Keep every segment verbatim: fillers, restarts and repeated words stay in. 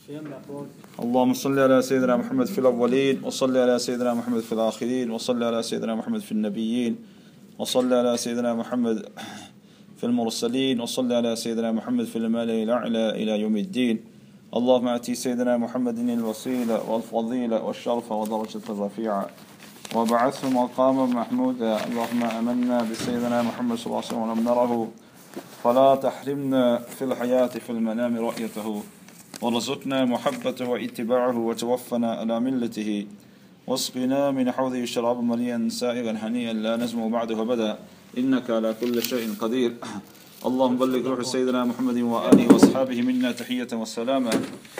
اللهم صل على سيدنا محمد في الأولين وصل على سيدنا محمد في الآخرين وصل على سيدنا محمد في النبيين وصل على سيدنا محمد في المرسلين وصل على سيدنا محمد في الملأ الأعلى إلى يوم الدين. اللهم آتي سيدنا محمد الوسيلة والفضيلة والشرف ودرجة الرفيعة وبعثه مقاما محمودا. اللهم آمنا بسيدنا محمد صلى الله عليه وسلم ولم نره فلا تحرمنا في الحياة في المنام رؤيته ورزقنا محبته واتباعه وتوفنا على ملته واسقنا من حوضه شرابا مليا سائغا هنيئا لا نزمع بعده أبدا إنك على كل شيء قدير. اللهم بلغ روح سيدنا محمد وآله وأصحابه منا تحية والسلامة.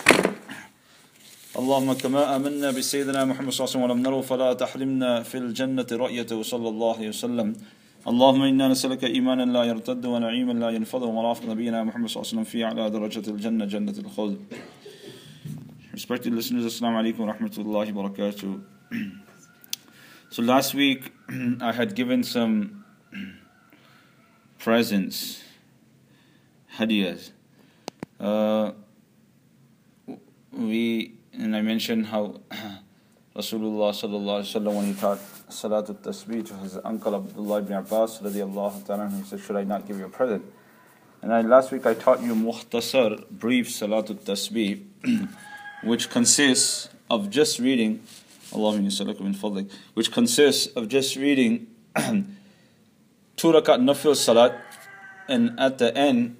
اللهم كما آمنا بسيدنا محمد صلى الله عليه وسلم ولم نره فلا تحرمنا في الجنة رؤيته صلى الله عليه وسلم. اللهم إنا نسألك إيمانا لا يرتد ونعيما لا ينفض ومرافق نبينا محمد صلى الله عليه وسلم في أعلى درجة الجنة جنة الخلد. Respected listeners, Assalamu alaikum wa rahmatullahi wa barakatuh. So last week I had given some presents, hadiyas. Uh, we and I mentioned how Rasulullah sallallahu alaihi wasallam, when he taught Salatul Tasbih to his uncle Abdullah ibn Abbas radiallahu ta'ala, he said, should I not give you a present? And I, last week I taught you Mukhtasar, brief Salatul Tasbih, which consists of just reading, Allahumma sallallahu min fadlik, which consists of just reading two rakat nafil salat, and at the end,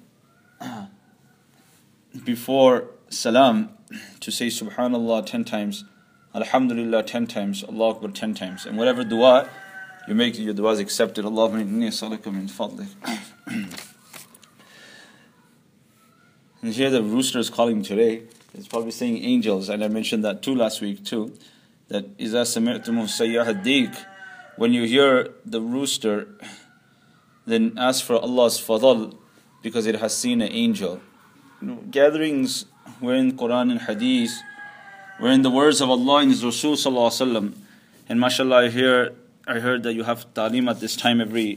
before salam, to say Subhanallah ten times, Alhamdulillah ten times, Allah Akbar ten times, and whatever dua you make, your dua is accepted. Allahumma inni as'aluka min fadlik. And here the rooster is calling today. It's probably saying angels, and I mentioned that too last week too. That إِذَا سَمِعْتُمُ سَيَّحَ الدِّيك, when you hear the rooster, then ask for Allah's fadl, because it has seen an angel. You know, gatherings wherein Quran and Hadith, wherein the words of Allah and His Rasul sallallahu alaihi wasallam, and mashallah, I hear, I heard that you have ta'aleem at this time every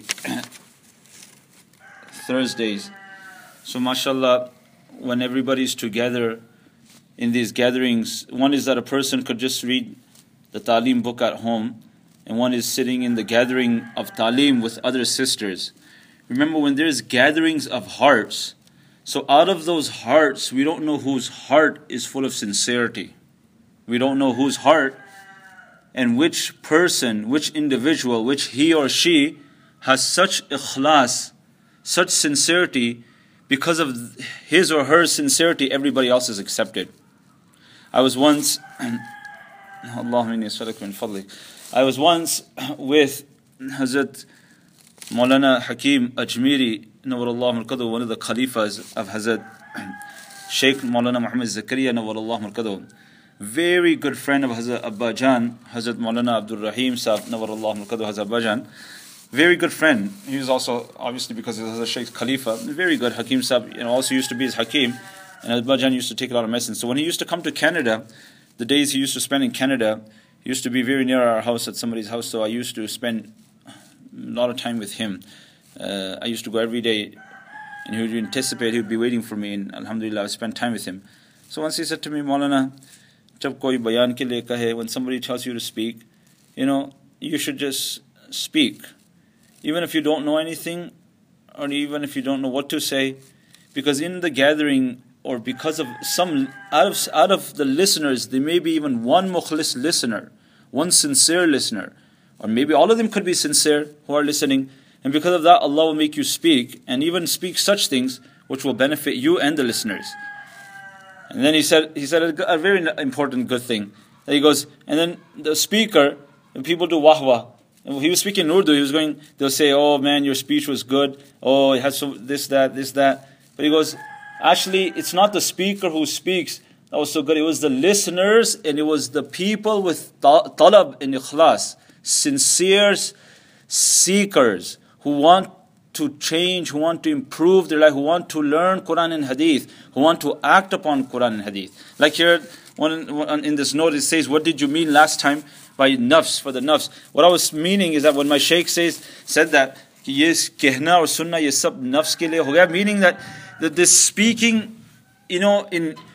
Thursdays. So mashallah, when everybody's together in these gatherings, one is that a person could just read the ta'aleem book at home, and one is sitting in the gathering of ta'aleem with other sisters. Remember, when there's gatherings of hearts, so out of those hearts, we don't know whose heart is full of sincerity. We don't know whose heart and which person, which individual, which he or she has such ikhlas, such sincerity. Because of his or her sincerity, everybody else is accepted. I was once, Allahumma inni as'aluka min fadlik. I was once with Hazrat Maulana Hakim Ajmiri, Nawwarallahu al-Qadr, one of the Khalifas of Hazrat Sheikh Maulana Muhammad Zakaria, Nawwarallahu al-Qadr. Very good friend of Hazrat Abba Jan, Hazrat Maulana Abdul Rahim Sahab, Nawwarallahu al-Qadr, Hazrat Abba Jan. Very good friend. He was also, obviously because he was a Sheikh's Khalifa, very good. Hakim Sahab, you know, also used to be his Hakim, and Abba Jan used to take a lot of medicine. So when he used to come to Canada, the days he used to spend in Canada, he used to be very near our house, at somebody's house, so I used to spend a lot of time with him. Uh, I used to go every day, and he would anticipate, he would be waiting for me, and alhamdulillah, I spent time with him. So once he said to me, Maulana, jab koi bayan ke liye kahe, when somebody tells you to speak, you know, you should just speak. Even if you don't know anything, or even if you don't know what to say, because in the gathering, or because of some, out of, out of the listeners, there may be even one mukhlis listener, one sincere listener, or maybe all of them could be sincere who are listening, and because of that, Allah will make you speak, and even speak such things which will benefit you and the listeners. And then he said, he said a, a very important good thing. He goes, and then the speaker, and people do wahwa. And he was speaking in Urdu, he was going, they'll say, oh man, your speech was good, oh, it has so this, that, this, that. But he goes, actually, it's not the speaker who speaks that was so good, it was the listeners, and it was the people with talab and ikhlas, sincere seekers, who want to change, who want to improve their life, who want to learn Quran and Hadith, who want to act upon Quran and Hadith. Like here, one, one, in this note it says, what did you mean last time by nafs, for the nafs? What I was meaning is that when my shaykh says, said that, ye kehna or sunnah ye sab nafs ke liye ho gaya, meaning that, that this speaking, you know, in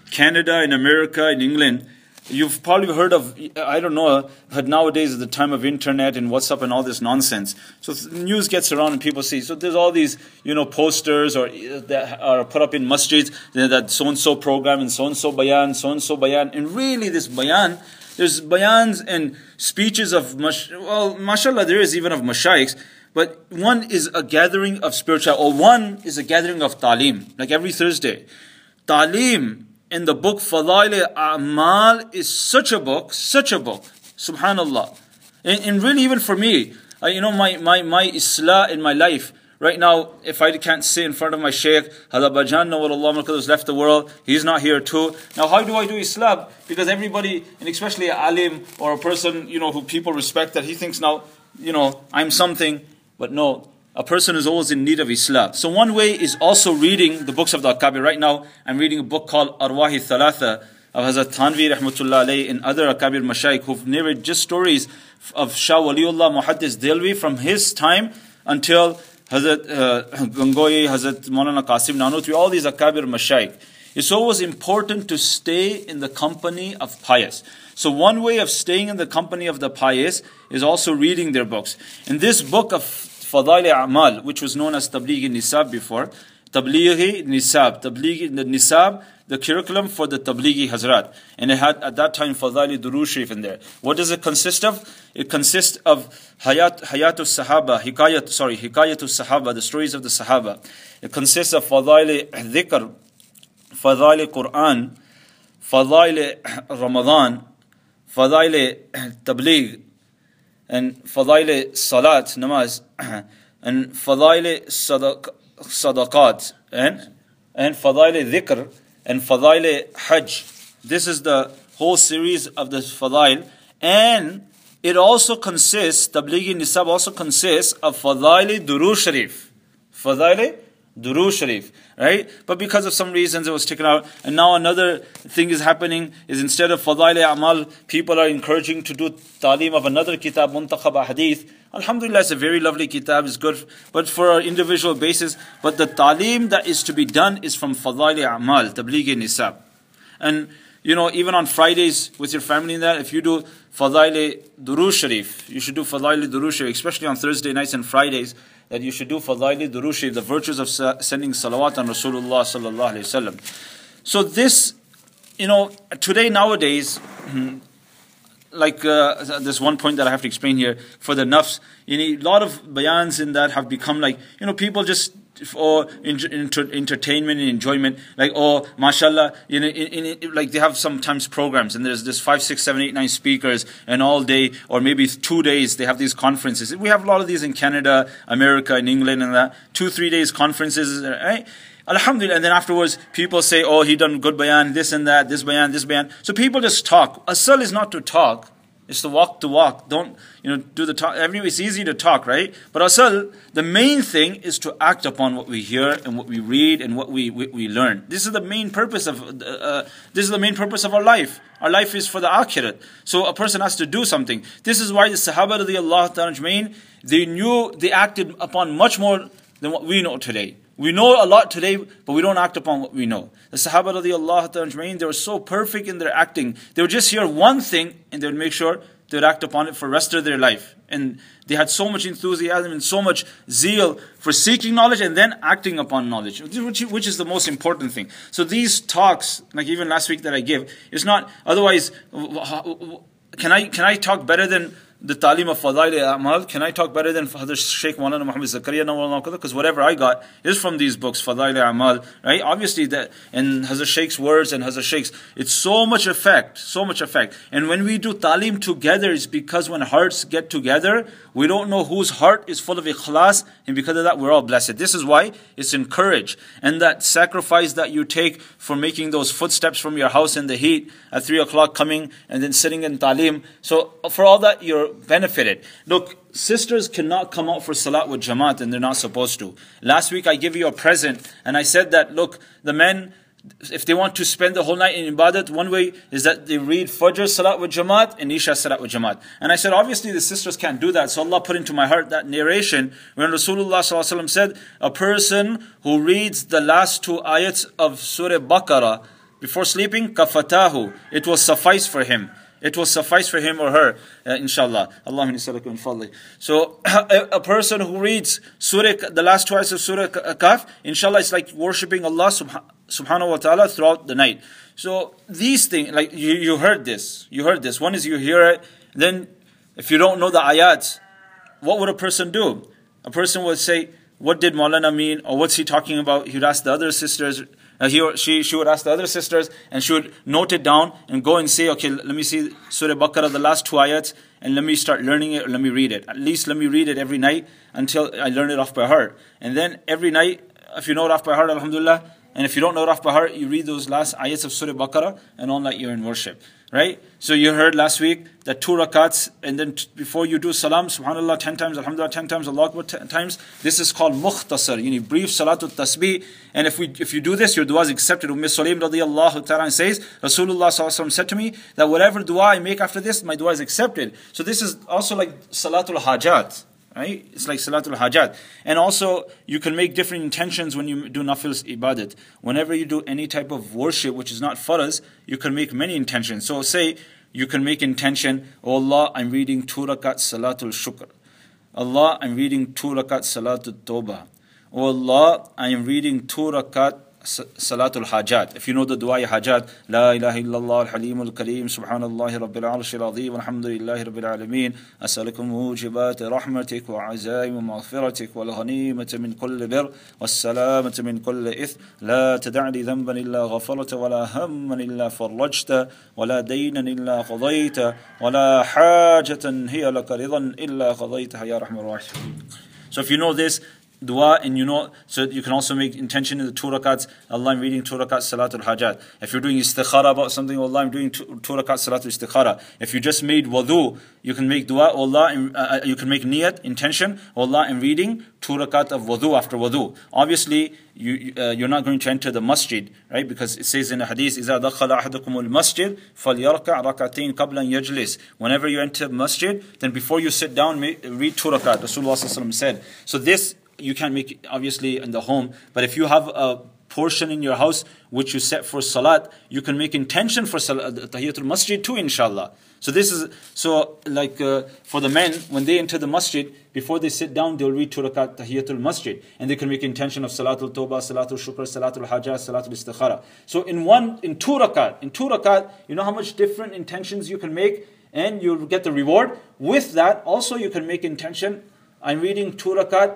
Canada, in America, in England, you've probably heard of, I don't know, but nowadays at the time of internet and WhatsApp and all this nonsense. So news gets around and people see. So there's all these, you know, posters or that are put up in masjids that so-and-so program and so-and-so bayan, so-and-so bayan. And really this bayan, there's bayans and speeches of, well, mashallah, there is even of mashaykhs. But one is a gathering of spiritual, or one is a gathering of ta'lim, like every Thursday. Ta'lim in the book Fadail A'mal is such a book, such a book, subhanallah. And, and really even for me, uh, you know, my, my, my islah in my life, right now, if I can't sit in front of my shaykh, Hada Bajan Nawalullah has left the world, he's not here too. Now how do I do islah? Because everybody, and especially an alim or a person, you know, who people respect, that he thinks now, you know, I'm something. But no, a person is always in need of Islam. So one way is also reading the books of the Akabir. Right now, I'm reading a book called Arwahi Thalatha of Hazrat Thanvi Rahmatullah Alayhi and other Akabir Mashaykh who've narrated just stories of Shah Waliullah Muhaddis Delvi from his time until Hazrat uh, Gangohi, Hazrat Maulana Qasim Nanutwi, all these Akabir Mashaykh. It's always important to stay in the company of pious. So one way of staying in the company of the pious is also reading their books. In this book of Fadail A'mal, which was known as Tablighi Nisab before, Tablighi Nisab, Tablighi Nisab, the curriculum for the Tablighi Hazrat. And it had at that time Fadail Durood Sharif in there. What does it consist of? It consists of Hayat Hayatul Sahaba, Hikayat, sorry, Hikayatul Sahaba, the stories of the Sahaba. It consists of Fadail Dhikr, Fadail Quran, Fadail Ramadan, Fadail Tabligh, and Fadail Salat, Namaz, and Fadail Sadaq, Sadaqat, and, and Fadail Dhikr, and Fadail Hajj. This is the whole series of the Fadail. And it also consists, Tablighi Nisab also consists of Fadail Durood Sharif. Fadail Durood Sharif, right? But because of some reasons it was taken out. And now another thing is happening is instead of Fadail A'mal, people are encouraging to do Talim of another kitab, Muntakhab Hadith. Alhamdulillah, it's a very lovely kitab, it's good, but for our individual basis. But the Talim that is to be done is from Fadail A'mal, Tablighi Nisab. And you know, even on Fridays with your family in that, if you do Fadail Durood Sharif, you should do Fadail Durood Sharif, especially on Thursday nights and Fridays, that you should do Fadail Durood Sharif, the virtues of sending salawat on Rasulullah sallallahu alayhi wa sallam. So this, you know, today, nowadays, like uh, there's one point that I have to explain here, for the nafs, you know, a lot of bayans in that have become like, you know, people just, or inter- entertainment and enjoyment, like, oh, mashallah, you know, in, in, like they have sometimes programs and there's this five, six, seven, eight, nine speakers, and all day or maybe two days they have these conferences. We have a lot of these in Canada, America, and England, and that two, three days conferences, right? Alhamdulillah. And then afterwards, people say, oh, he done good bayan, this and that, this bayan, this bayan. So people just talk. Asal is not to talk. It's to walk to walk. Don't, you know, do the talk. Every, it's easy to talk, right? But asal, the main thing is to act upon what we hear and what we read and what we, we, we learn. This is the main purpose of, uh, this is the main purpose of our life. Our life is for the akhirat. So a person has to do something. This is why the Sahaba radiyallahu ta'ala ajmain, they knew, they acted upon much more than what we know today. We know a lot today, but we don't act upon what we know. The Sahaba radiallahu ta'ala ajmain, they were so perfect in their acting. They would just hear one thing and they would make sure they would act upon it for the rest of their life. And they had so much enthusiasm and so much zeal for seeking knowledge and then acting upon knowledge, which, which is the most important thing. So these talks, like even last week that I give, is not, otherwise, can I, can I talk better than the Talim of Fadail A'mal? Can I talk better than Hazrat Shaykh Maulana Muhammad Zakaria Nawalullah? Because whatever I got is from these books, Fadail A'mal, right? Obviously, that, and Hazrat Shaykh's words and Hazrat Shaykh's, it's so much effect, so much effect. And when we do Talim together, it's because when hearts get together, we don't know whose heart is full of ikhlas, and because of that, we're all blessed. This is why it's encouraged. And that sacrifice that you take for making those footsteps from your house in the heat at three o'clock coming and then sitting in Talim. So for all that, you're benefited. Look, sisters cannot come out for salat with jamaat and they're not supposed to. Last week I gave you a present and I said that, look, the men, if they want to spend the whole night in ibadat, one way is that they read Fajr salat with jamaat and Isha salat with jamaat. And I said, obviously the sisters can't do that. So Allah put into my heart that narration when Rasulullah sallallahu alaihi wasallam said, a person who reads the last two ayats of Surah Baqarah before sleeping, kafatahu. It will suffice for him. It will suffice for him or her, uh, inshallah. Allahumma salli min fadli. So, a, a person who reads Surah, the last two ayahs of Surah Kahf, inshallah, it's like worshipping Allah subha- subhanahu wa ta'ala throughout the night. So, these things, like you, you heard this. You heard this. One is you hear it, then if you don't know the ayats, what would a person do? A person would say, what did Maulana mean? Or what's he talking about? He would ask the other sisters. Uh, he or she, she would ask the other sisters, and she would note it down and go and say, okay, let me see Surah Baqarah, the last two ayats, and let me start learning it, or let me read it. At least let me read it every night until I learn it off by heart. And then every night, if you know it off by heart, alhamdulillah, and if you don't know it off by heart, you read those last ayats of Surah Baqarah, and all night you're in worship. Right? So you heard last week that two rakats, and then t- before you do salam, subhanallah ten times, alhamdulillah ten times, Allah Akbar ten times. This is called mukhtasar, you know, brief salatul tasbih. And if we if you do this, your dua is accepted. Umm Sulaim radiyallahu ta'ala says, Rasulullah sallallahu alaihi wasallam said to me that whatever dua I make after this, my dua is accepted. So this is also like salatul hajat. Right? It's like Salatul Hajat. And also, you can make different intentions when you do nafil's ibadat. Whenever you do any type of worship which is not faraz, you can make many intentions. So say, you can make intention, oh Allah, I'm reading two rakat Salatul Shukr. Allah, I'm reading two rakat Salatul Tawbah. Oh Allah, I am reading two rakat Salatul Hajat. If you know the dua Hajat, La ilaha illallah al-halim al-kareem, subhanallahi rabbil arsh al-azim, alhamdulillahi rabbil alameen, as'alukum mujibat rahmatik wa azaim wa maghfiratik wa al-ghanimata min kulli bir, wa salamata min kulli ith, la tada'li dhanban illa ghafarata, wa la hamman illa farrajta, wa la daynan illa qadayta, wa la hajatan hiya laka ridan illa qadaytaha ya rahman rahim. So if you know this dua, and you know, so you can also make intention in the two rakats. Allah, I'm reading two rakats Salatul Hajat. If you're doing istikhara about something, Allah, I'm doing two, two rakats Salatul Istikhara. If you just made wudu, you can make dua, Allah, uh, you can make niyat, intention, Allah, I'm reading two rakat of wudu after wudu. Obviously, you, uh, you're not going to enter the masjid, right? Because it says in the hadith, إِذَا دَخَلَ أَحَدُكُمُ الْمَسْجِدِ فَلْيَرْكَعْ رَكَعْتَيْنِ قَبْلَ أَنْ يَجْلِسِ. Whenever you enter masjid, then before you sit down, read two rakat. Rasulullah sallallahu alaihi wasallam said. So this, you can't make it obviously in the home, but if you have a portion in your house which you set for salat, you can make intention for salat, tahiyatul masjid too, inshallah. So this is, so like uh, for the men, when they enter the masjid, before they sit down, they'll read two rakat tahiyatul masjid, and they can make intention of salatul tawbah, salatul shukr, salatul hajjah, salatul istikhara. So in one, in two rakat, in two rakat, you know how much different intentions you can make, and you'll get the reward. With that, also you can make intention, I'm reading two rakat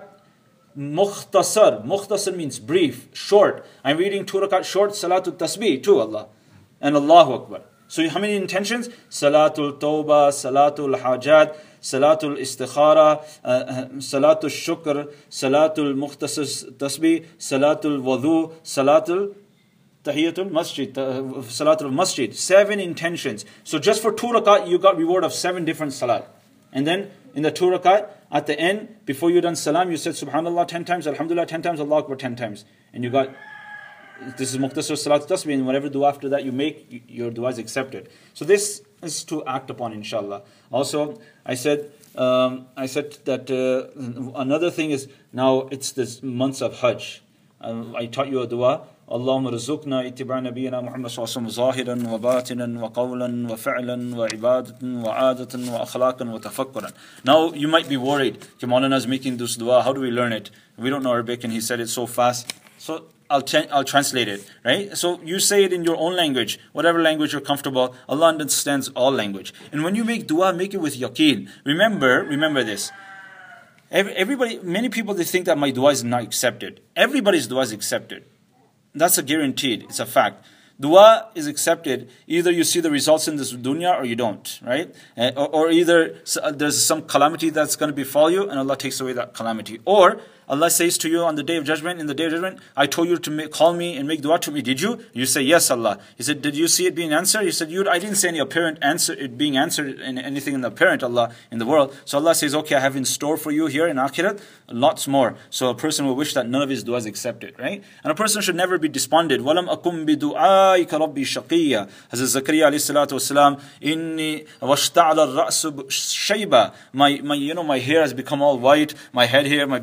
Mukhtasar. Mukhtasar means brief, short. I'm reading two rakat short Salatul Tasbih to Allah. And Allahu Akbar. So how many intentions? Salatul Tawbah, Salatul Hajat, Salatul Istikhara, uh, Salatul Shukr, Salatul Mukhtasar Tasbih, Salatul Wudu, Salatul Tahiyatul Masjid, uh, Salatul Masjid. Seven intentions. So just for two rakat, you got reward of seven different salat. And then in the two rakat, at the end, before you done salam, you said Subhanallah ten times, Alhamdulillah ten times, Allah Akbar ten times. And you got, this is Muqtasar Salat Tasbih, and whatever dua after that you make, your dua is accepted. So this is to act upon, inshallah. Also, I said, um, I said that uh, another thing is, now it's this months of Hajj. Um, I taught you a dua. اللهم رزقنا اتباع نبينا محمد صلى الله عليه وسلم ظاهرا وباطنا وقولا وفعلا وعبادة وعادة وأخلاقا وتفكرا. Now you might be worried, Maulana is making this dua, how do we learn it? We don't know Arabic and he said it so fast. So I'll, t- I'll translate it, right? So you say it in your own language, whatever language you're comfortable. Allah understands all language. And when you make dua, make it with yaqeen. Remember, remember this. Everybody, many people, they think that my dua is not accepted. Everybody's dua is accepted. That's a guaranteed. It's a fact. Dua is accepted. Either you see the results in this dunya or you don't, right? Uh, or, or either there's some calamity that's going to befall you and Allah takes away that calamity. Or Allah says to you on the day of judgment, in the day of judgment, I told you to make, call me and make dua to me. Did you? You say, yes, Allah. He said, did you see it being answered? He said, you, I didn't see any apparent answer, it being answered in anything in the apparent, Allah, in the world. So Allah says, okay, I have in store for you here in Akhirat, lots more. So a person will wish that none of his dua is accepted, right? And a person should never be despondent. وَلَمْ أَكُمْ بِدُعَائِكَ رَبِّي شَقِيًّا. Hazrat Zakaria alayhi salatu wasalam, إِنِّي وَاشْتَعْلَ الرَّأْسُ شَيْبًا. My, my, you know, my hair has become all white, my head hair, my beard is all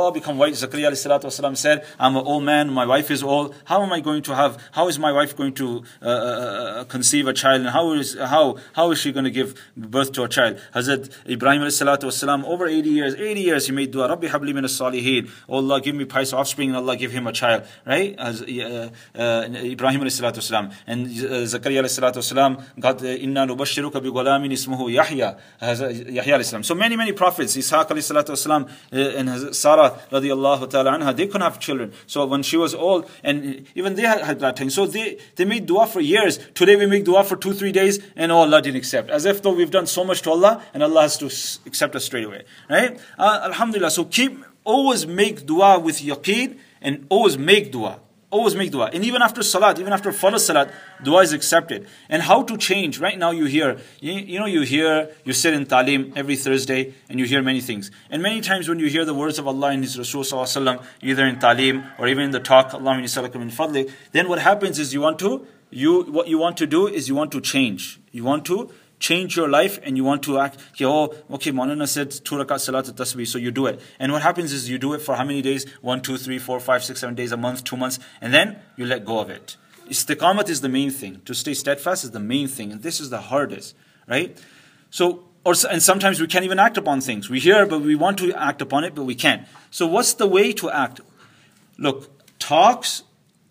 all become white. Zakaria alayhi salatu wasalam said, I'm an old man, my wife is old. How am I going to have, how is my wife going to uh, uh, conceive a child? And how is how how is she going to give birth to a child? Hazrat Ibrahim alayhi salatu wasalam, over eighty years, eighty years he made dua, Rabbi habli min as-salihin. Oh Allah, give me pious offspring, and Allah give him a child. Right? As, uh, uh, Ibrahim alayhi salatu wasalam. And uh, Zakaria alayhi salatu wasalam got, inna nubashiruka bi ghulamin ismuhu Yahya. Yahya alayhi salam. So many, many prophets, Ishaq alayhi salatu wasalam, uh, and Hazrat Sarah radiallahu ta'ala anha, they couldn't have children. So when she was old, and even they had, had that time. So they, they made dua for years. Today we make dua for two, three days, and oh, Allah didn't accept. As if though we've done so much to Allah, and Allah has to accept us straight away. Right? Uh, Alhamdulillah. So keep, always make dua with yaqeen, and always make dua. Always make dua. And even after salat, even after farz salat, dua is accepted. And how to change? Right now you hear, you, you know, you hear, you sit in talim every Thursday, and you hear many things. And many times when you hear the words of Allah and His Rasul sallallahu alaihi wasallam, either in talim or even in the talk, Allahumma salaka min fadlik, then what happens is you want to, you what you want to do is you want to change. You want to change your life, and you want to act, okay, oh, okay, Maulana said two rakat salat al-tasbih, so you do it. And what happens is you do it for how many days? One, two, three, four, five, six, seven days, a month, two months, and then you let go of it. Istiqamat is the main thing. To stay steadfast is the main thing, and this is the hardest, right? So, or and sometimes we can't even act upon things. We hear, but we want to act upon it, but we can't. So what's the way to act? Look, talks,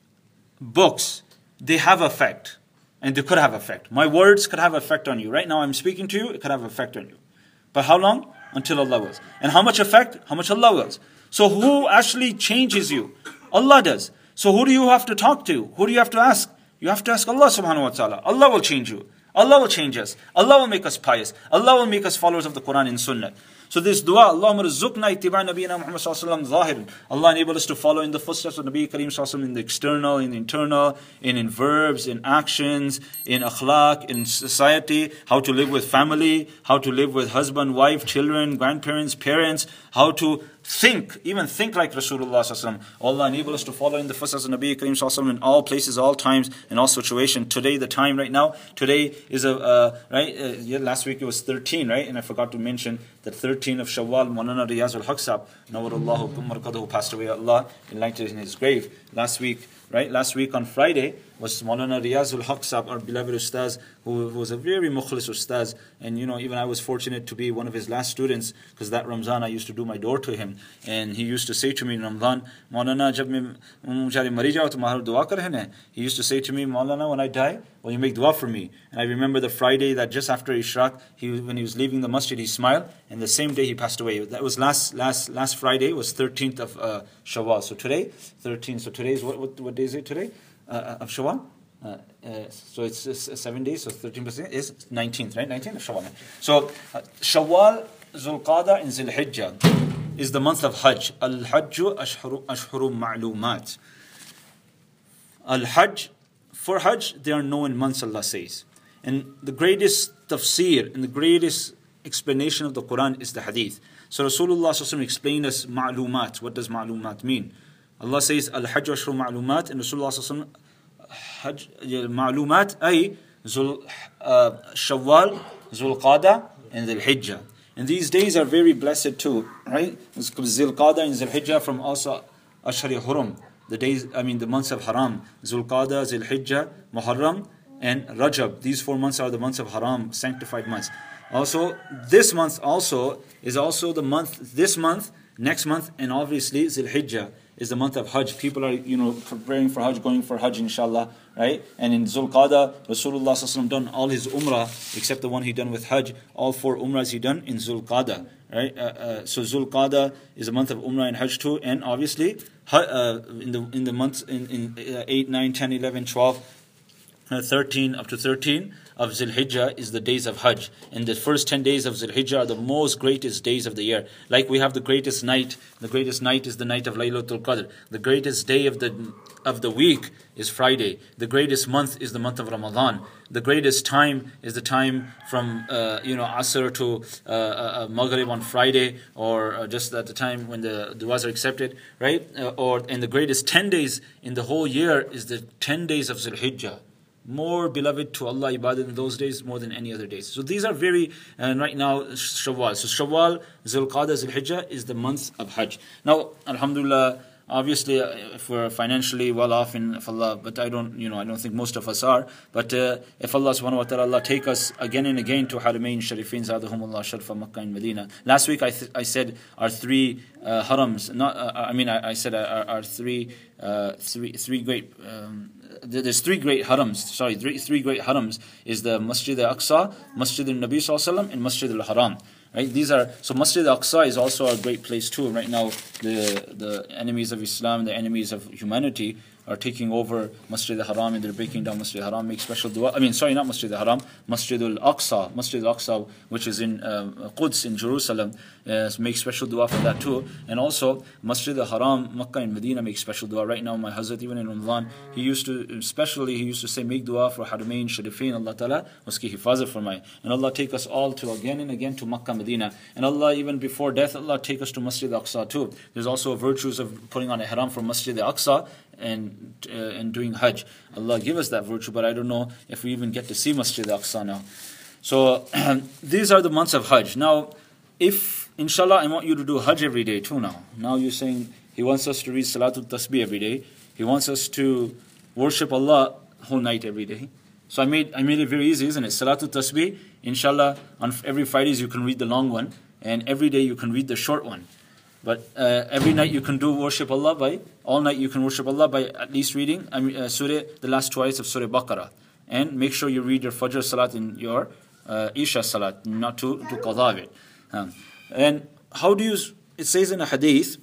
books, they have effect. And they could have effect. My words could have effect on you. Right now I'm speaking to you, it could have effect on you. But how long? Until Allah wills. And how much effect? How much Allah wills. So who actually changes you? Allah does. So who do you have to talk to? Who do you have to ask? You have to ask Allah subhanahu wa ta'ala. Allah will change you. Allah will change us. Allah will make us pious. Allah will make us followers of the Quran and Sunnah. So this dua, Allahumma rizzuqna ittiba' nabiyyina Muhammad sallallahu alaihi wasallam zahiran. Allah enable us to follow in the footsteps of Nabi Kareem sallallahu alaihi wasallam in the external, in the internal, in, in verbs, in actions, in akhlaq, in society, how to live with family, how to live with husband, wife, children, grandparents, parents, how to think, even think like Rasulullah sallallahu alaihi wasallam. Allah enable us to follow in the footsteps of Nabi Kareem sallallahu alaihi wasallam in all places, all times, in all situations. Today, the time right now, today is a, uh, right, uh, yeah, last week it was thirteen, right? And I forgot to mention that thirteen of Shawwal, Maulana Riyaz al-Haq Sahab, Nawarullahu Marqadahu, passed away, Allah enlightened in his grave last week, right? Last week on Friday was Maulana Riyaz al-Haq Sahab, our beloved Ustaz, who was a very mukhlis Ustaz. And you know, even I was fortunate to be one of his last students, because that Ramzan I used to do my door to him. And he used to say to me in Ramadan, Maulana, jab main mujhari mari jao, tumhara dua kar hai. He used to say to me, Maulana, when I die, will you make dua for me? And I remember the Friday that just after Ishraq, he, when he was leaving the masjid, he smiled, and the same day he passed away. That was last last last Friday, was thirteenth of uh, Shawwal. So today, thirteenth. So today is, what, what, what day is it today? Uh, of Shawwal? Uh, uh, so it's, it's seven days, so thirteen percent is nineteenth, right? nineteenth of Shawwal. So uh, Shawwal, Zulqada, and Zilhijjah is the month of Hajj. Al-Hajju ashhuru, ashhuru ma'lumat. Al-Hajj, for Hajj, they are known months, Allah says. And the greatest tafsir and the greatest explanation of the Quran is the hadith. So Rasulullah sallallahu alaihi wasallam explained us ma'lumat. What does ma'lumat mean? Allah says, Al-Hajj ashhuru ma'lumat, and Rasulullah sallallahu alaihi wasallam, Hajj, ma'lumat, ay, Zul, uh, Shawwal, Zulqada, and Dhul-Hijjah. And these days are very blessed too, right? Zulqada and Dhul-Hijjah from also Ashhari Hurum. The days, I mean the months of Haram. Zulqada, Dhul-Hijjah, Muharram, and Rajab. These four months are the months of Haram, sanctified months. Also, this month also is also the month, this month, next month, and obviously Dhul-Hijjah is the month of Hajj. People are, you know, preparing for Hajj, going for Hajj, inshallah, right? And in Zulqada, Rasulullah sallallahu alaihi wasallam done all his umrah, except the one he done with Hajj. All four umrahs he done in Zulqada, right? Uh, uh, so Zulqada is a month of umrah and Hajj too, and obviously uh, in the in the months in, in uh, eight, nine, ten, eleven, twelve, uh, thirteen, up to thirteen of Zilhijjah is the days of Hajj. And the first ten days of Zilhijjah are the most greatest days of the year. Like we have the greatest night. The greatest night is the night of Laylatul Qadr. The greatest day of the of the week is Friday. The greatest month is the month of Ramadan. The greatest time is the time from uh, you know Asr to uh, uh, Maghrib on Friday, or uh, just at the time when the du'as are accepted, right? Uh, or and the greatest ten days in the whole year is the ten days of Zilhijjah. More beloved to Allah ibadat in those days more than any other days. So these are very, and right now Shawwal. So Shawwal, Zulqa'dah, Zulhijjah is the month of Hajj. Now, alhamdulillah, obviously if we're financially well off in if Allah, but I don't, you know, I don't think most of us are. But uh, if Allah subhanahu wa ta'ala Allah take us again and again to Haramain Sharifin, Zadahumullah Sharfa Makkah and Medina. Last week I th- I said our three uh, harams, not, uh, I mean I, I said our, our three, uh, three, three great, um, there's three great harams, sorry, three, three great harams is the Masjid al-Aqsa, Masjid al-Nabi sallallahu alaihi wasallam, and Masjid al-Haram. Right? These are so Masjid al-Aqsa is also a great place too. Right now, the the enemies of Islam, the enemies of humanity, are taking over Masjid al-Haram and they're breaking down Masjid al-Haram. Make special dua. I mean, sorry, not Masjid al-Haram, Masjid al-Aqsa, Masjid al-Aqsa, which is in uh, Quds in Jerusalem. Uh, make special dua for that too. And also Masjid al-Haram, Makkah and Medina make special dua. Right now, my Hazrat, even in Ramadan, he used to, especially he used to say, make dua for Haramain Sharifin. Allah Ta'ala uski hifazat farmay. And Allah take us all to again and again to Makkah, Medina. And Allah, even before death, Allah take us to Masjid al-Aqsa too. There's also virtues of putting on a ihram for Masjid al-Aqsa and uh, and doing Hajj. Allah give us that virtue, but I don't know if we even get to see Masjid al-Aqsa now. So these are the months of Hajj. Now, if inshallah I want you to do Hajj every day too now. Now you're saying He wants us to read Salatul Tasbih every day. He wants us to worship Allah whole night every day. So I made I made it very easy, isn't it? Salatul Tasbih, inshallah, on every Fridays you can read the long one, and every day you can read the short one. But uh, every night you can do worship Allah by, all night you can worship Allah by at least reading I mean, uh, Surah, the last two ayats of Surah Baqarah. And make sure you read your Fajr Salat in your uh, Isha Salat, not to, to qadha of it. Um, and how do you, it says in a hadith,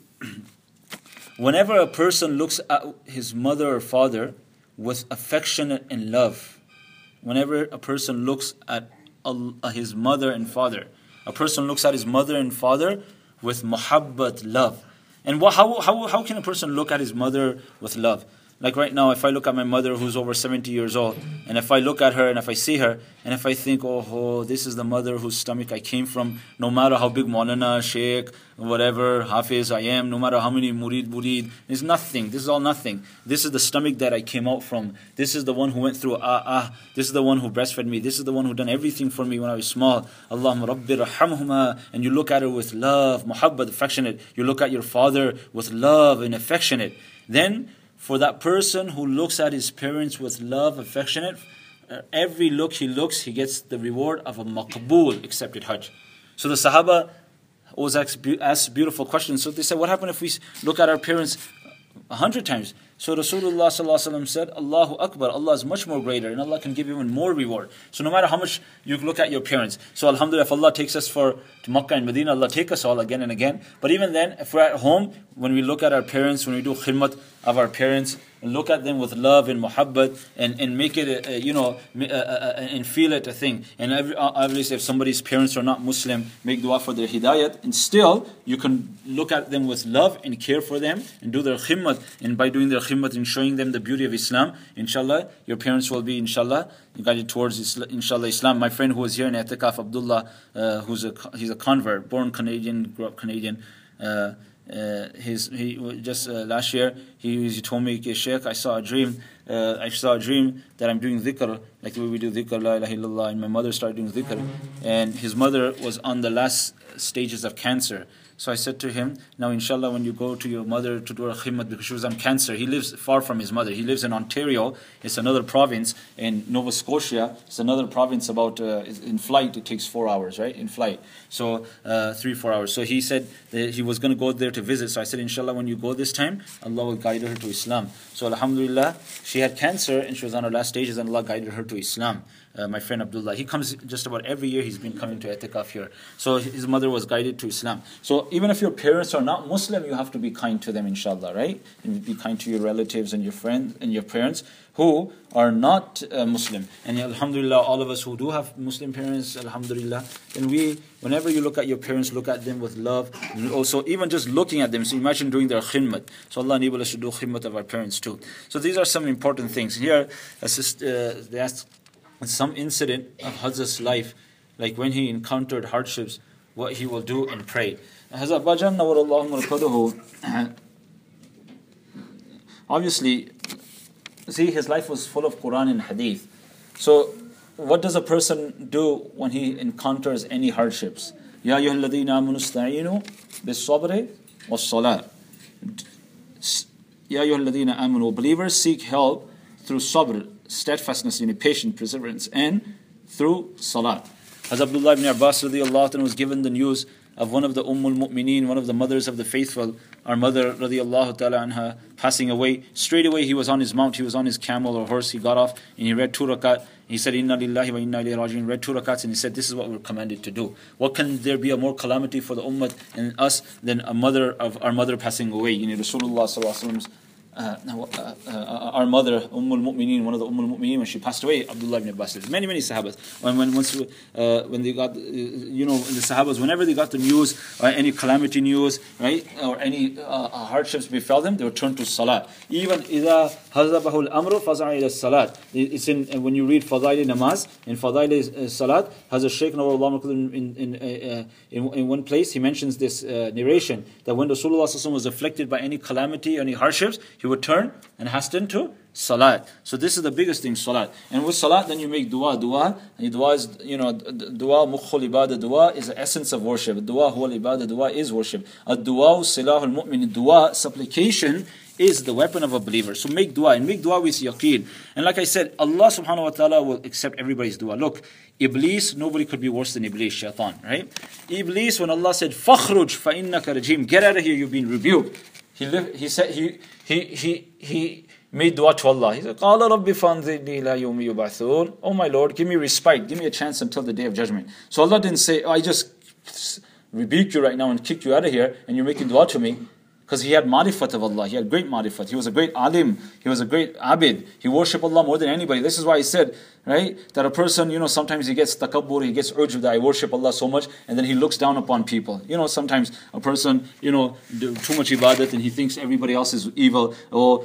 whenever a person looks at his mother or father with affection and love, whenever a person looks at uh, his mother and father, a person looks at his mother and father with muhabbat, love. And what, how, how, how can a person look at his mother with love? Like right now, if I look at my mother who's over seventy years old, and if I look at her and if I see her, and if I think, oh, oh this is the mother whose stomach I came from, no matter how big Maulana, Sheikh, whatever, Hafiz I am, no matter how many Murid, Murid, it's nothing. This is all nothing. This is the stomach that I came out from. This is the one who went through ah, ah. This is the one who breastfed me. This is the one who done everything for me when I was small. Allahumma Rabbi rahamhuma. And you look at her with love, muhabbat, affectionate. You look at your father with love and affectionate. Then, for that person who looks at his parents with love, affectionate, uh, every look he looks, he gets the reward of a maqbool, accepted Hajj. So the Sahaba always ask, ask beautiful questions. So they said, what happened if we look at our parents a hundred times? So Rasulullah sallallahu alaihi wasallam said, Allahu Akbar, Allah is much more greater and Allah can give you even more reward. So no matter how much you look at your parents. So alhamdulillah, if Allah takes us for to Makkah and Medina, Allah take us all again and again. But even then, if we're at home, when we look at our parents, when we do khidmat of our parents, and look at them with love and muhabbat, and, and make it, a, a, you know, a, a, a, and feel it a thing. And every, obviously, if somebody's parents are not Muslim, make dua for their hidayat. And still, you can look at them with love and care for them, and do their khidmat. And by doing their khidmat and showing them the beauty of Islam, inshallah, your parents will be, inshallah, guided towards, Islam, inshallah, Islam. My friend who was here in I'tikaf, Abdullah, uh, who's a, he's a convert, born Canadian, grew up Canadian, uh, Uh, his he just uh, last year he, he told me, Sheikh, I saw a dream. Uh, I saw a dream that I'm doing dhikr, like the way we do dhikr, la ilaha illallah, and my mother started doing dhikr, and his mother was on the last stages of cancer. So I said to him, now inshallah, when you go to your mother to do a khidmat because she was on cancer, he lives far from his mother. He lives in Ontario. It's another province. In Nova Scotia, it's another province about, uh, in flight, it takes four hours, right? In flight. So uh, three, four hours. So he said that he was going to go there to visit. So I said, inshallah, when you go this time, Allah will guide her to Islam. So alhamdulillah, she had cancer and she was on her last stages and Allah guided her to Islam. Uh, my friend Abdullah, he comes just about every year. He's been coming to I'tikaf here. So his mother was guided to Islam. So even if your parents are not Muslim, you have to be kind to them, inshallah, right? And be kind to your relatives and your friends and your parents who are not uh, Muslim. And alhamdulillah, all of us who do have Muslim parents, alhamdulillah, and we, whenever you look at your parents, look at them with love. And also, even just looking at them, so imagine doing their khidmat. So Allah enable us to do khidmat of our parents too. So these are some important things. Here, assist, uh, they ask some incident of Hazrat's life, like when he encountered hardships, what he will do and pray. Hazrat Bajan Nawarallahu Markaduhu, obviously, see, his life was full of Quran and Hadith. So, what does a person do when he encounters any hardships? Ya ayyuhalladhina amanu ista'inu bis-sabri was-salat. Ya ayyuhalladhina amanu, believers, seek help through sabr, steadfastness, in patient perseverance, and through salat. As Abdullah ibn Abbas radiallahu anhu was given the news of one of the Ummul Mu'mineen, one of the mothers of the faithful, our mother radiallahu ta'ala anha, passing away. Straight away he was on his mount, he was on his camel or horse, he got off and he read two rakat. He said, Inna lillahi wa inna ilayhi raji'un, read two rakats, and he said, this is what we're commanded to do. What can there be a more calamity for the ummah and us than a mother of our mother passing away? You know, Rasulullah sallallahu alaihi wasallam's Uh, uh, uh, our mother, Ummul Mu'mineen, one of the Ummul Mu'mineen, when she passed away, Abdullah ibn Abbas. Many, many Sahabas. When, when, once, uh, when they got, uh, you know, the Sahabas, whenever they got the news, or any calamity news, right, or any uh, hardships befell them, they would turn to Salat. Even إِذَا هَزَبَهُ الْأَمْرُ فَزَعَ إِلَى الصَّلَاةِ. It's in, when you read Fadail Namaz, in Fadail Salat, has a Shaykh Nawar in, in, in, uh, in, in one place, he mentions this uh, narration, that when Rasulullah was afflicted by any calamity, any hardships, he would turn and hasten to salat. So this is the biggest thing, salat. And with salat, then you make dua. Dua, and dua is, you know, dua, mukhul ibadah, dua is the essence of worship. Dua, huwa ibadah, dua is worship. Ad-dua, silahul mu'min, dua, supplication, is the weapon of a believer. So make dua, and make dua with yaqeen. And like I said, Allah subhanahu wa ta'ala will accept everybody's dua. Look, Iblis, nobody could be worse than Iblis, shaitan, right? Iblis, when Allah said, فَخْرُجْ فَإِنَّكَ رَجِيمٌ, get out of here, you've been rebuked. He lived, he said, he, he, he, he made dua to Allah. He said, قَالَ رَبِّ فَانْظِرْنِي إِلَىٰ يَوْمِ يُبْعَثُونَ, oh my Lord, give me respite, give me a chance until the day of judgment. So Allah didn't say, oh, I just rebuked you right now and kicked you out of here, and you're making dua to me. Because he had marifat of Allah, he had great marifat, he was a great alim, he was a great abid, he worshipped Allah more than anybody. This is why he said, right, that a person, you know, sometimes he gets takabbur, he gets ujb, that I worship Allah so much, and then he looks down upon people. You know, sometimes a person, you know, do too much ibadat and he thinks everybody else is evil, or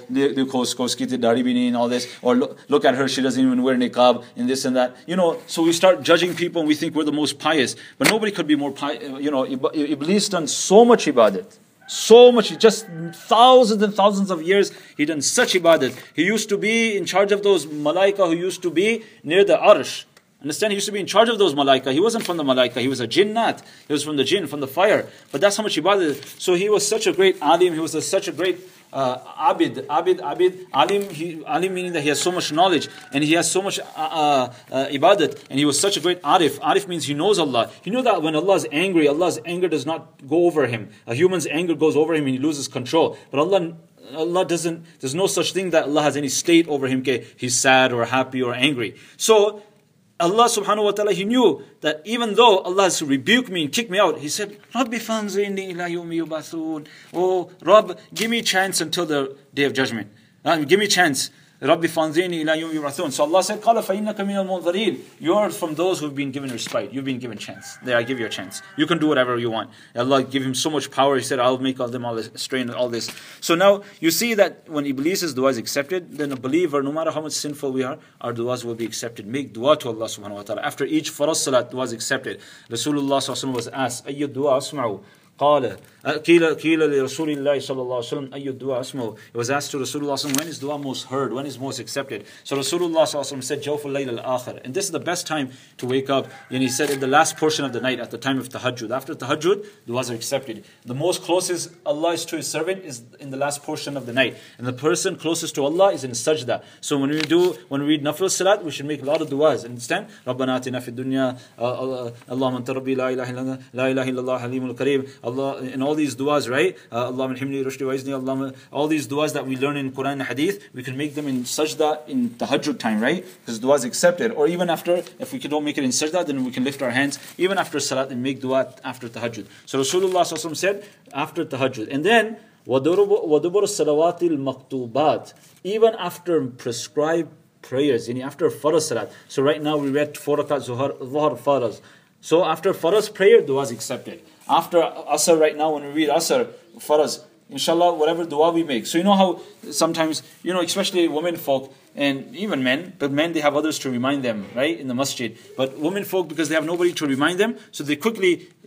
and all this, or look, look at her, she doesn't even wear niqab, and this and that. You know, so we start judging people and we think we're the most pious, but nobody could be more pious. You know, Iblis done so much ibadat. So much, just thousands and thousands of years, he done such ibadat. He used to be in charge of those malaika who used to be near the arsh. Understand? He used to be in charge of those malaika. He wasn't from the malaika, he was a jinnat. He was from the jinn, from the fire. But that's how much ibadat. So he was such a great alim, he was a, such a great uh, abid, abid, abid, alim, he, alim meaning that he has so much knowledge and he has so much uh, uh, uh, ibadat, and he was such a great arif. Arif means he knows Allah. He knew that when Allah is angry, Allah's anger does not go over him. A human's anger goes over him and he loses control. But Allah Allah doesn't, there's no such thing that Allah has any state over him, okay, he's sad or happy or angry. So Allah subhanahu wa ta'ala, he knew that even though Allah has rebuked me and kicked me out, he said, Rabbi fanzirni ila yawmi yub'athun. Oh, Rabb, give me a chance until the day of judgment. Uh, give me a chance. Rabbi fanzirni ila yawmi yub'athun. So Allah said, Qala fa innaka minal munzirin. You're from those who've been given respite. You've been given chance. There, I give you a chance. You can do whatever you want. Allah give him so much power. He said, I'll make all them all this, strain all this. So now you see that when Iblis's dua is accepted, then a believer, no matter how much sinful we are, our duas will be accepted. Make dua to Allah subhanahu wa ta'ala. After each farz salat, dua is accepted. Rasulullah sallallahu alaihi wasallam was asked, Ayyu dua asma'u? قال قيل قيل لرسول الله صلى الله عليه وسلم أي الدعاء اسمه. It was asked to Rasulullah, when is dua most heard, when is most accepted? So Rasulullah صلى الله عليه وسلم said جوف الليل الآخر, and this is the best time to wake up. And he said in the last portion of the night, at the time of tahajjud. After tahajjud, duas are accepted. The most closest Allah is to his servant is in the last portion of the night, and the person closest to Allah is in sajda. So when we do when we read nafil salat, we should make a lot of duas. Understand? ربنا آتنا في الدنيا اللهم أنت ربي لا إله إلا لا إله إلا الله حليم الكريم. Allah, and all these duas, right? Allahumma alhimni rushdi wa izni, Allahumma, all these duas that we learn in Quran and Hadith, we can make them in sajda in tahajjud time, right? Because dua is accepted. Or even after, if we don't make it in sajda, then we can lift our hands even after salat and make dua after tahajjud. So Rasulullah said after tahajjud. And then وَدُبُرُ الصَّلَوَاتِ الْمَكْتُوبَاتِ, even after prescribed prayers, yani after farz salat. So right now we read four rakat zuhar, dhuhr, farz. So after farz prayer, dua is accepted. After Asr right now, when we read Asr, Faraz, inshallah, whatever dua we make. So you know how sometimes, you know, especially women folk, and even men, but men, they have others to remind them, right, in the masjid. But women folk, because they have nobody to remind them, so they quickly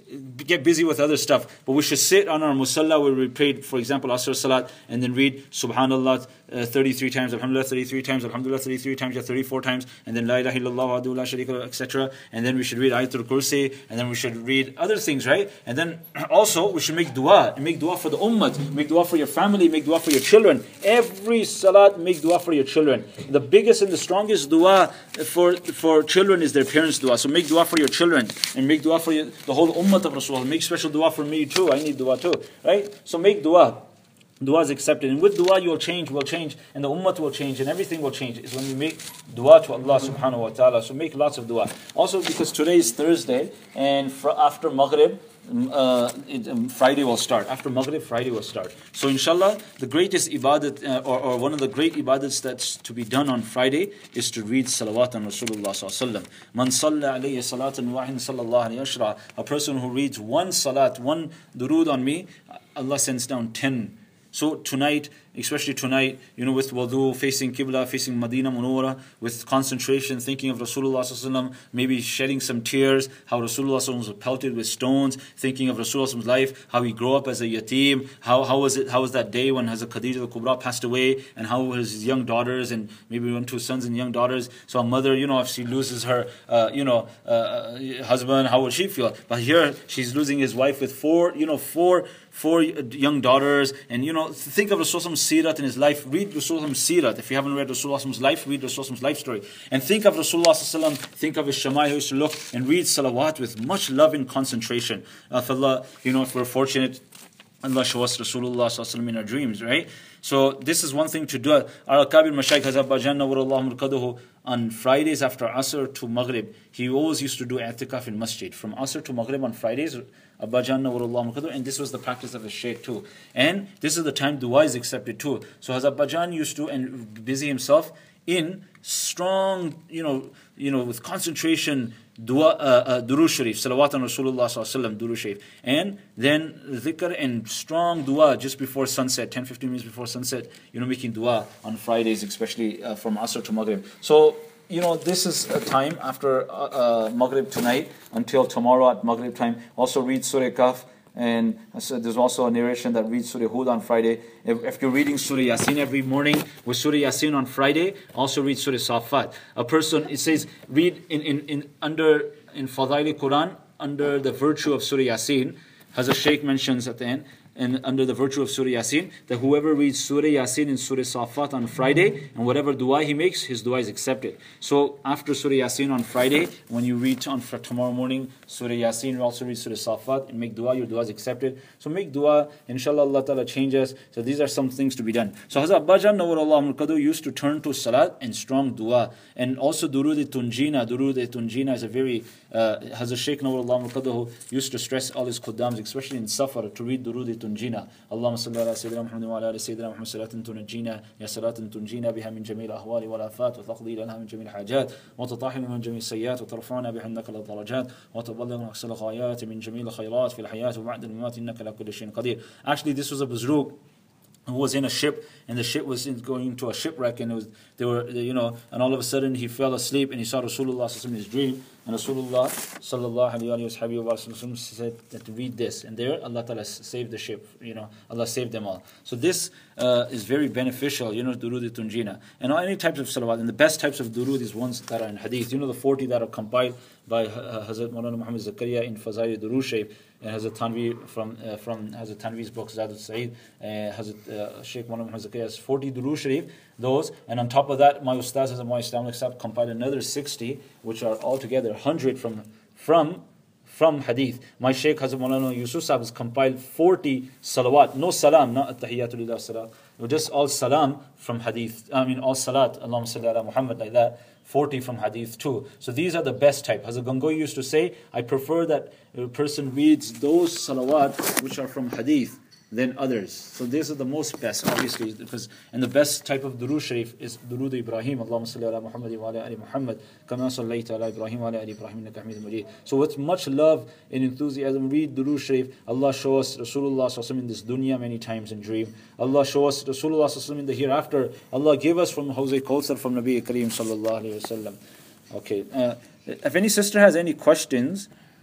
get busy with other stuff. But we should sit on our musalla where we prayed, for example, Asr Salat, and then read Subhanallah uh, thirty-three times, Alhamdulillah thirty-three times, Alhamdulillah thirty-three times, yeah, thirty-four times, and then La ilaha illallah wa la sharika lahu, et cetera. And then we should read Ayatul Kursi, and then we should read other things, right? And then also we should make dua, and make dua for the ummah, make dua for your family, make dua for your children. Every salat, make dua for your children. The biggest and the strongest dua for, for children is their parents' dua. So make dua for your children, and make dua for your, the whole ummah of Rasulullah. Make special dua for me too. I need dua too, right? So make dua. Dua is accepted, and with dua you will change, will change, and the ummah will change, and everything will change. It's when we make dua to Allah subhanahu wa ta'ala. So make lots of dua. Also, because today is Thursday, and for after Maghrib, uh, it, um, Friday will start. After Maghrib, Friday will start. So inshallah, the greatest ibadat, uh, or, or one of the great ibadats that's to be done on Friday is to read salawat on Rasulullah sallallahu alaihi wasallam. Man salla alayhi salatan wahid sallallahu alayhi ashra. A person who reads one salat, one durood on me, Allah sends down ten. So tonight, especially tonight, you know, with wudu, facing Qibla, facing Madinah Munawwara, with concentration, thinking of Rasulullah sallallahu alaihi wasallam, maybe shedding some tears, how Rasulullah sallallahu alaihi wasallam was pelted with stones, thinking of Rasulullah sallallahu alaihi wasallam's life, how he grew up as a yatim, how how was it, how was that day when Hazrat Khadija al-Kubra passed away, and how were his young daughters, and maybe one, two sons and young daughters. So a mother, you know, if she loses her, uh, you know, uh, husband, how would she feel? But here, she's losing his wife with four, you know, four, four young daughters, and you know, think of Rasulullah Sirat in his life. Read Rasulullah's Sirat. If you haven't read Rasulullah's life, read Rasulullah's life story. And think of Rasulullah, think of his Shamai, who used to look and read salawat with much love and concentration. Uh, if Allah, you know, if we're fortunate, Allah show us Rasulullah in our dreams, right? So this is one thing to do. Al-Kabir Mashaykh Azerbaijan Nawwarallahu Murqaduhu, on Fridays after Asr to Maghrib, he always used to do i'tikaf in masjid. From Asr to Maghrib on Fridays, Abbajan Nawwarallahu Murqaduhu, and this was the practice of his Shaykh too. And this is the time dua is accepted too. So Hazrat Abbajan used to and busy himself in strong, you know, you know, with concentration, dua, uh, uh, durood sharif, salawat on Rasulullah sallallahu alaihi wasallam, durood sharif, and then dhikr and strong dua just before sunset, ten to fifteen minutes before sunset, you know, making dua on Fridays, especially uh, from Asr to Maghrib. So, you know, this is a time after uh, uh, Maghrib tonight until tomorrow at Maghrib time. Also read Surah Kahf. And so there's also a narration that reads Surah Hud on Friday. If, if you're reading Surah Yasin every morning with Surah Yasin on Friday, also read Surah Safat. A person, it says, read in, in, in under in Fadail Quran, under the virtue of Surah Yasin, as a Shaykh mentions at the end, and under the virtue of Surah Yasin, that whoever reads Surah Yasin and Surah Safat on Friday, and whatever dua he makes, his dua is accepted. So after Surah Yasin on Friday, when you read on for tomorrow morning Surah Yasin, you also read Surah Safat and make dua, your dua is accepted. So make dua, inshallah Allah Ta'ala changes. So these are some things to be done. So Hazrat Abbajan Nawwarallahu Murqaduhu used to turn to salat and strong dua. And also Durood Tunjina. Durood Tunjina is a very, uh, Hazrat Shaykh Nawwarallahu Murqaduhu used to stress all his Quddams, especially in Safar, to read Durood Tunjina. Allahumma salli ala Sayyidina Muhammad wa ala ali Sayyidina Muhammad salatan tunajjina, ya salatan tunjina biha min jamil ahwali wal afat, wa taqdi lana min jamil hajat, wa tatahina min jamil sayyat, wa tarfa'na biha innaka la darajat, wa taballighna aqsal ghayat min jamil khayrat fil hayat wa ba'da al-mamat innaka la kulli shay'in qadir. Actually, this was a Bazruk who was in a ship, and the ship was in, going to a shipwreck, and it was they were you know, and all of a sudden he fell asleep, and he saw Rasulullah in his dream, and Rasulullah sallallahu alaihi wasallam said that to read this, and there Allah Ta'ala saved the ship, you know, Allah saved them all. So this uh, is very beneficial, you know, durood tunjina, and any types of salawat, and the best types of durood is ones that are in hadith. You know, the forty that are compiled by uh, Hazrat Maulana Muhammad Zakaria in Fazail Durood Sharif, and Hazrat Tanvi from uh, from Hazrat Tanvi's book Zadul Sa'id, uh, Hazrat uh, Sheikh Maulana Muhammad Zakaria has forty Durood Sharif, those, and on top of that, my Ustaz Hazrat Moy Islamic Sab compiled another sixty, which are altogether one hundred from from from hadith. My Shaykh Hazrat Maulana Yusuf Sahib has compiled forty salawat, no salam, not at-tahiyyatu lillah salat, just all salam from hadith. I mean all salat, Allahumma salli ala Muhammad, like that. forty from hadith too. So these are the best type. Hazrat Gangohi used to say, I prefer that a person reads those salawat which are from hadith than others. So these are the most best, obviously, because and the best type of durood sharif is durood Ibrahim. Allahumma salli ala Muhammad wa ala ali Muhammad kama sallaita ala Ibrahim wa ala ali Ibrahim innaka Hamidum Majid. So with much love and enthusiasm, read durood sharif. Allah show us Rasulullah sallallahu alaihi wasallam in this dunya many times in dream. Allah show us Rasulullah sallallahu alaihi wasallam in the hereafter. Allah give us from Hawz Kawthar from Nabi Kareem sallallahu alaihi wasallam. Okay. Uh, if any sister has any questions,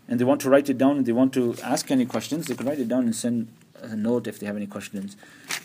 and they want to write it down and they want to ask any questions, they can write it down and send a note if they have any questions.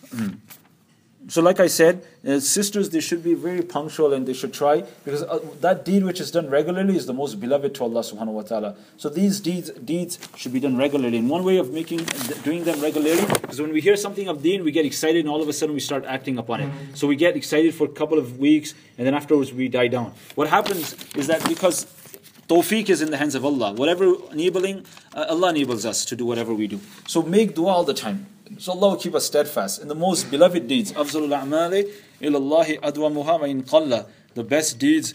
So like I said, uh, sisters, they should be very punctual and they should try, because uh, that deed which is done regularly is the most beloved to Allah subhanahu wa ta'ala. So these deeds deeds should be done regularly. And one way of making doing them regularly is when we hear something of deen, we get excited and all of a sudden we start acting upon it. So we get excited for a couple of weeks and then afterwards we die down. What happens is that because tawfiq is in the hands of Allah, whatever enabling, uh, Allah enables us to do whatever we do. So make dua all the time. So Allah will keep us steadfast. And the most beloved deeds, أَفْضَلُ الْأَعْمَالِ إِلَى اللَّهِ أَدْوَمُهَا وَإِنْ قَلَّ. The best deeds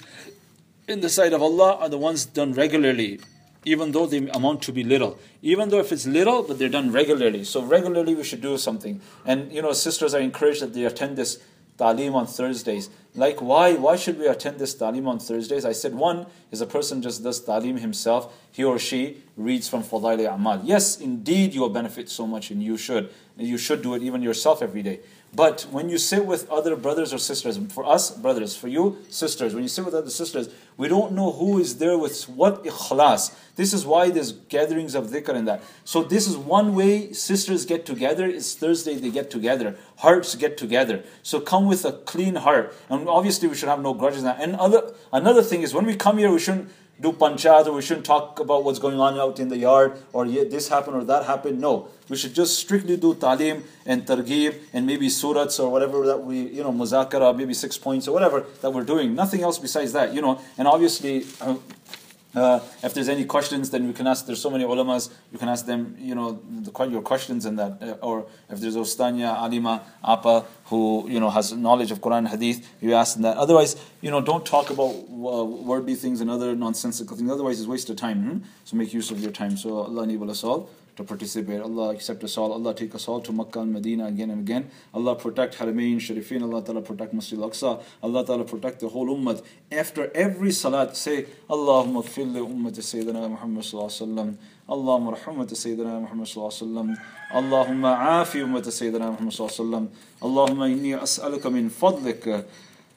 in the sight of Allah are the ones done regularly, even though they amount to be little. Even though if it's little, but they're done regularly. So regularly we should do something. And you know, sisters are encouraged that they attend this ta'aleem on Thursdays. Like why? Why should we attend this ta'aleem on Thursdays? I said one is a person just does ta'aleem himself. He or she reads from Fadail A'mal. Yes, indeed you will benefit so much and you should. You should do it even yourself every day. But when you sit with other brothers or sisters, for us, brothers, for you, sisters, when you sit with other sisters, we don't know who is there with what ikhlas. This is why there's gatherings of dhikr and that. So this is one way sisters get together, is Thursday they get together. Hearts get together. So come with a clean heart. And obviously we should have no grudges. And other, another thing is when we come here, we shouldn't do panchat, or we shouldn't talk about what's going on out in the yard, or yeah, this happened or that happened. No, we should just strictly do ta'aleem and targheeb and maybe surats or whatever that we, you know, muzakara, maybe six points or whatever that we're doing. Nothing else besides that, you know. And obviously, uh, uh, if there's any questions, then we can ask. There's so many ulamas, you can ask them, you know, the, your questions and that. Uh, or if there's Ustanya, Alima, Apa, who, you know, has knowledge of Quran and Hadith, you ask them that. Otherwise, you know, don't talk about uh, worldly things and other nonsensical things. Otherwise, it's a waste of time. Hmm? So make use of your time. So Allah enable us all to participate. Allah accept us all. Allah take us all to Makkah and Medina again and again. Allah protect Haramain Sharifin. Allah Ta'ala protect Masjid al-Aqsa. Allah Ta'ala protect the whole ummah. After every salat, say, Allahumma gfir li ummati Sayyidina Muhammad sallallahu alaihi wasallam. Allahumma rahmati Sayyidina Muhammad sallallahu alaihi wasallam. Allahumma afi ummati Sayyidina Muhammad sallallahu alaihi wasallam. Allahumma inni as'aluka min fadlik.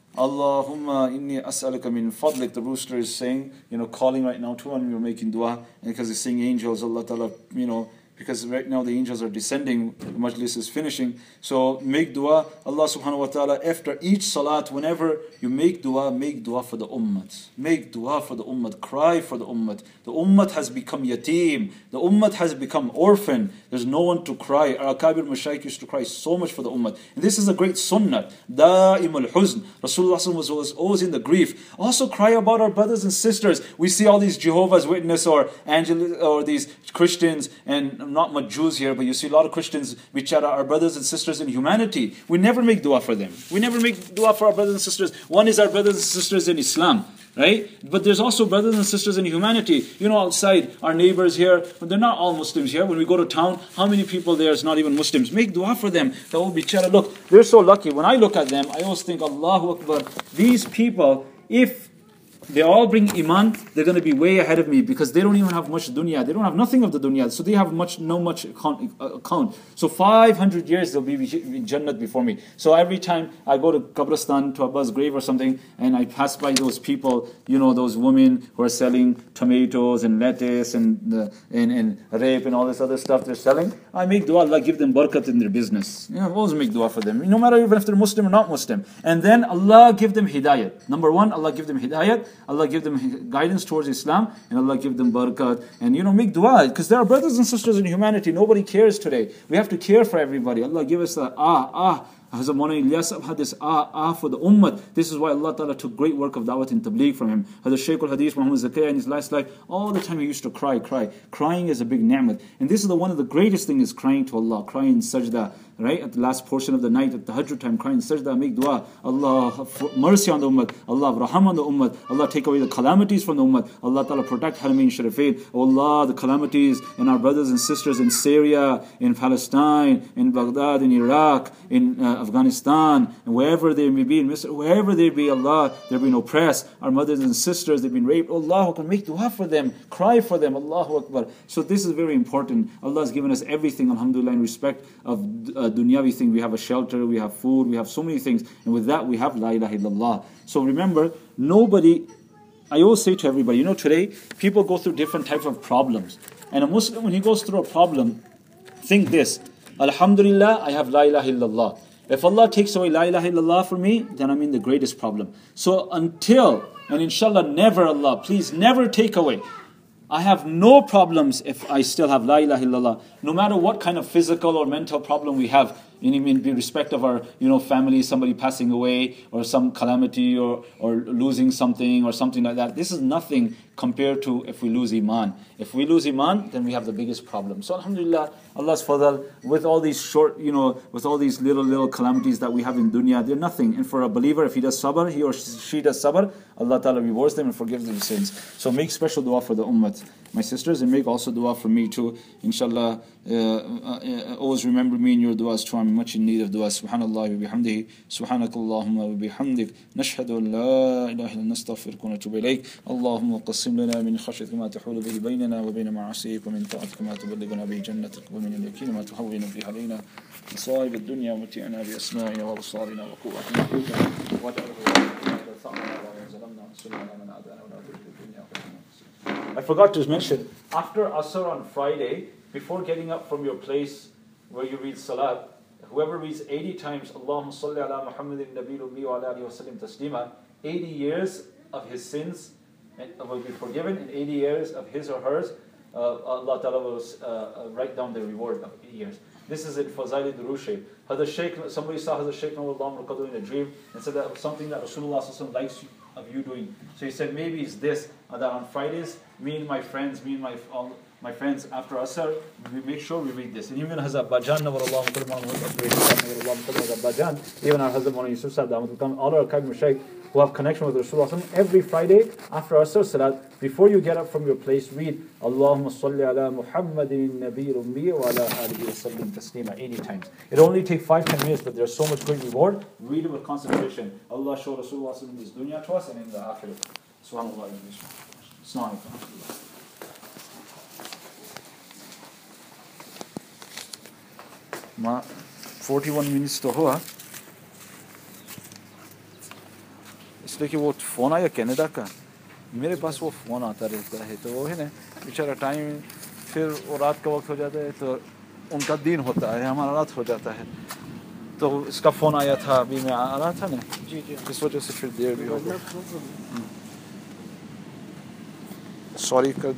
Allahumma inni as'aluka min fadlik. The rooster is saying, you know, calling right now too, and we're making dua. And because he's seeing angels, Allah Ta'ala, you know, because right now the angels are descending, the majlis is finishing. So make dua, Allah subhanahu wa ta'ala, after each salat, whenever you make dua, make dua for the ummah. Make dua for the ummah, cry for the ummah. The ummah has become yatim, the ummah has become orphan. There's no one to cry. Our Akabir Mashaykh used to cry so much for the ummah. And this is a great sunnah, da'imul huzn. Rasulullah was always, always in the grief. Also cry about our brothers and sisters. We see all these Jehovah's Witness or Angel or these Christians, and not much Jews here, but you see a lot of Christians which are our brothers and sisters in humanity. We never make dua for them. We never make dua for our brothers and sisters. One is our brothers and sisters in Islam, right? But there's also brothers and sisters in humanity. You know, outside, our neighbors here, but they're not all Muslims here. When we go to town, how many people there is not even Muslims? Make dua for them. That will be chara. Look, they're so lucky. When I look at them, I always think, Allahu Akbar. These people, if they all bring iman, they're going to be way ahead of me, because they don't even have much dunya. They don't have nothing of the dunya. So they have much, no much account. account. So five hundred years they'll be in Jannat before me. So every time I go to Qabristan, to Abba's grave or something, and I pass by those people, you know, those women who are selling tomatoes and lettuce and, the, and, and rape and all this other stuff they're selling, I make dua, Allah give them barakat in their business. You know, I always make dua for them, no matter even if they're Muslim or not Muslim. And then Allah give them hidayat. Number one, Allah give them hidayat. Allah give them guidance towards Islam, and Allah give them barakat. And you know, make dua, because there are brothers and sisters in humanity. Nobody cares today. We have to care for everybody. Allah give us the ah, ah. Hazrat Maulana Ilyas had this ah, ah for the ummah. This is why Allah Ta'ala took great work of da'wat and tabligh from him. Hazrat Shaykh al-Hadith Muhammad Zakariya in his last life, all the time he used to cry, cry. Crying is a big ni'mat. And this is the one of the greatest things, is crying to Allah, crying in sajda. Right, at the last portion of the night, at the Tahajjud time, crying sajda, make dua. Allah have mercy on the ummah. Allah have raham on the ummah. Allah take away the calamities from the ummah. Allah Ta'ala protect Haramain Sharifin. Oh Allah, the calamities in our brothers and sisters in Syria, in Palestine, in Baghdad, in Iraq, in uh, Afghanistan, and wherever they may be, in Misr, wherever they be, Allah, they're being oppressed. Our mothers and sisters, they've been raped. Allah can make dua for them, cry for them. Allahu Akbar. So this is very important. Allah has given us everything, alhamdulillah, in respect of uh, dunyavi thing. We have a shelter, we have food, we have so many things, and with that we have la ilaha illallah. So remember, nobody I always say to everybody, you know, today people go through different types of problems. And a Muslim, when he goes through a problem, think this: Alhamdulillah, I have La ilaha illallah. If Allah takes away La ilaha illallah for me, then I'm in the greatest problem. So until, and inshallah never, Allah, please never take away. I have no problems if I still have La ilaha illallah. No matter what kind of physical or mental problem we have, in, in respect of our, you know, family, somebody passing away, or some calamity, or, or losing something, or something like that. This is nothing compared to if we lose Iman. If we lose Iman, then we have the biggest problem. So alhamdulillah, Allah's fadl, with all these short, you know, with all these little, little calamities that we have in dunya, they're nothing. And for a believer, if he does sabr, he or she does sabr, Allah Ta'ala rewards them and forgives them sins. So make special dua for the ummah, my sisters, and make also dua for me too. Inshallah, uh, uh, uh, always remember me in your duas too. I'm much in need of dua. Subhanallah wa bihamdihi, subhanakallahumma wa bihamdik, nashhadu an la ilaha illa nastaghfiruka wa natubu ilayk. Allahumma qassim lana min khashyatika ma tahulu bihi baynana wa bayna ma'asiyik, wa min ta'atika ma tuballighuna bihi jannatak, wa min al-yaqini ma tuhawwinu bihi alayna مصائب الدنيا ومتعنا بأسمائنا وأبصارنا وقوتنا I forgot to mention, after Asr on Friday, before getting up from your place where you read Salat, whoever reads eighty times Allahumma salli ala Muhammadin Nabil Ummi wa ala alihi wa sallim taslima, eighty years of his sins will be forgiven, and eighty years of his or hers, uh, Allah Ta'ala will uh, write down the reward of eighty years. This is in Fazail al-Rushi. Hazrat Shaykh, somebody saw Hazrat Shaykh Nawallah al-Qadr in a dream and said that was something that Rasulullah Sallallahu Alaihi Wasallam likes of you doing. So he said, maybe it's this, that on Fridays, me and my friends, me and my all my friends after Asr, we make sure we read this. And even Hazrat Bajan, even our Hazrat Mawlana Yusuf Sahib, all our Kabir Shaykh who have connection with Rasulullah, every Friday after Asr Salat, before you get up from your place, read Allahumma salli ala Muhammadin Nabi Ummi wa ala alihi wa sallim taslima eighty times. It only takes five to ten minutes, but there's so much great reward. Read it with concentration. Allah showed Rasulullah in this dunya to us and in the akhirah. Subhanallah. Assalamu alaikum. Ma forty-one minutes to हुआ इसलिए कि वो phone आया Canada का, मेरे पास वो phone आता रहता है, तो वो है ना बेचारा टाइम, फिर वो रात का वक्त हो जाता है तो उनका दिन होता है, हमारा रात हो जाता है, तो इसका फ़ोन आया था, अभी मैं आ रहा था ना, जी जी, इस वजह से फिर देर भी हो गई, सॉरी कर